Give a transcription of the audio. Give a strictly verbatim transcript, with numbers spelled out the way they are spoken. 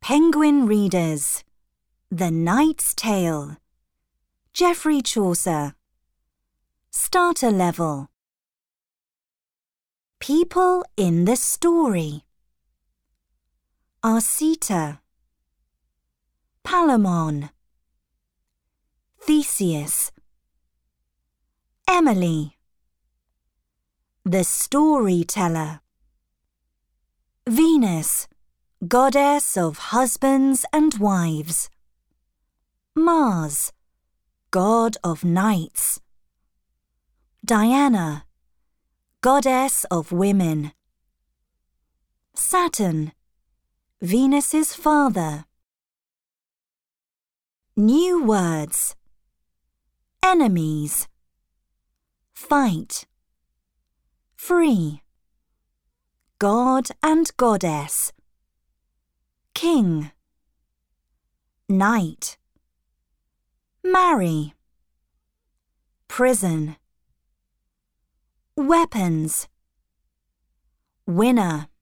Penguin Readers. The Knight's Tale. Geoffrey Chaucer. Starter level. People in the story. Arcita, Palamon, Theseus, Emily, the storyteller. Venus, goddess of husbands and wives. Mars, god of knights. Diana, goddess of women. Saturn, Venus's father. New words. Enemies. Fight. Free. God and goddess. King. Knight. Marry. Prison. Weapons. Winner.